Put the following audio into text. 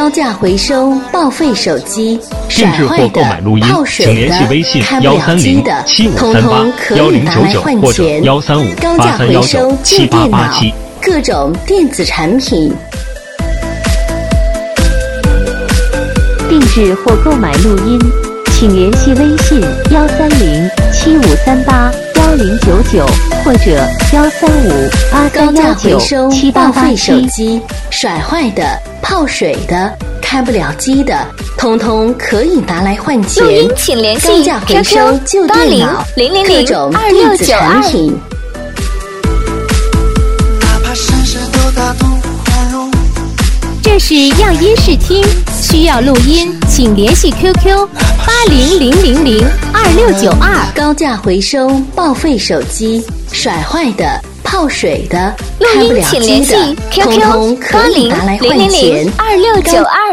高价回收报废手机， 定制或购买录音，请联系微信13075381099或者13583197887。 各种电子产品。 定制或购买录音，请联系微信13075381099或者13583197887。 机，甩坏的、泡水的、开不了机的，通通可以拿来换钱。 录音请联系 QQ 旧电脑，各种电子产品。 这是样音视听，需要录音，请联系 QQ 800002692。 高价回收报废手机，甩坏的、泡水的、 录音请联系 QQ 通通可以拿来换钱。 800002692。